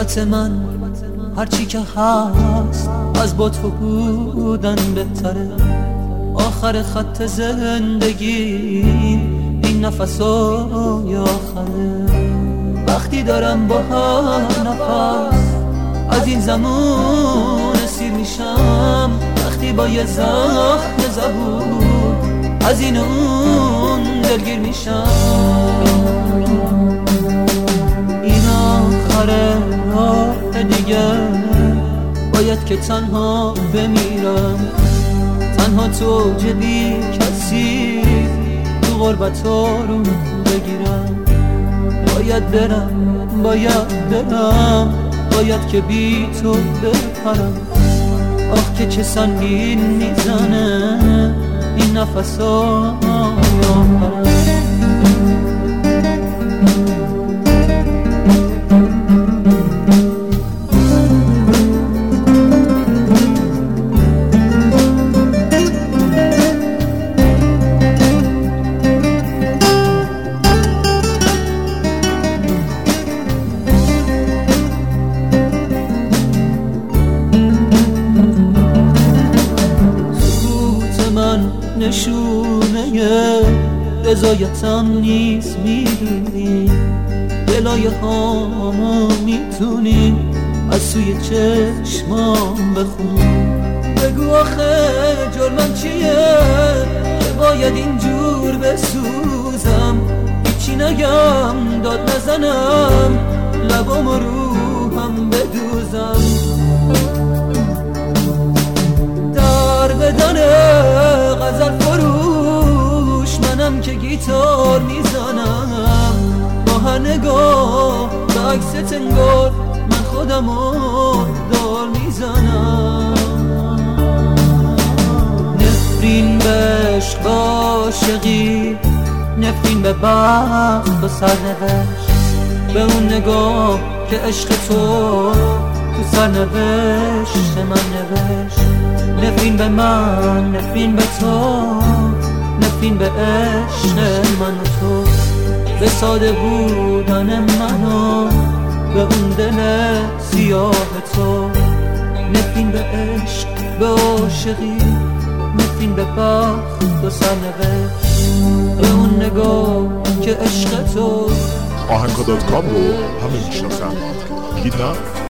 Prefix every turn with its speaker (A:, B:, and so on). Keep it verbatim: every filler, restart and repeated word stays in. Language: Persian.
A: غربت من هرچی که هست از با تو بودن بهتره. آخر خط زندگی این نفسای آخره. وقتی دارم با هر نفس از این زمان اسیر میشم، وقتی با یه زخم زبون از این اون دلگیر میشم. این آخره راه دیگه باید که تنها بمیرم، تنها تو جبی کسی تو غربت رو بگیرم. باید برم باید برم باید که بی تو بپرم. آخ که چه سنگین میزنه این نفسای آخرم. نشونه رضایتم نیست میدونی، دلای هامو میتونی از سوی چشمام بخونی. بگو آخه جرمم چیه که باید اینجور بسوزم؟ هیچی نگم داد نزنم لبام و روحم بدوزم. در بدنه غزل فروش منم که گیتار میزنم، با هر نگاه به عکست انگار من خودمو دار میزنم. نفرین به عشق عاشقی، نفرین به بخت و سرنوشت، به اون نگاه که عشق تو تو سرنوشت من نوشت. نفرین به من نفرین به تو، نفرین به عشق من و تو، به ساده بودن منو به اون دل سیاه تو. نفرین به عشق به عاشقی، نفرین به بخت و سرنوشت، به اون نگاه که عشق تو.
B: آهنگا دات کام رو همه میشناسن، بگید نه؟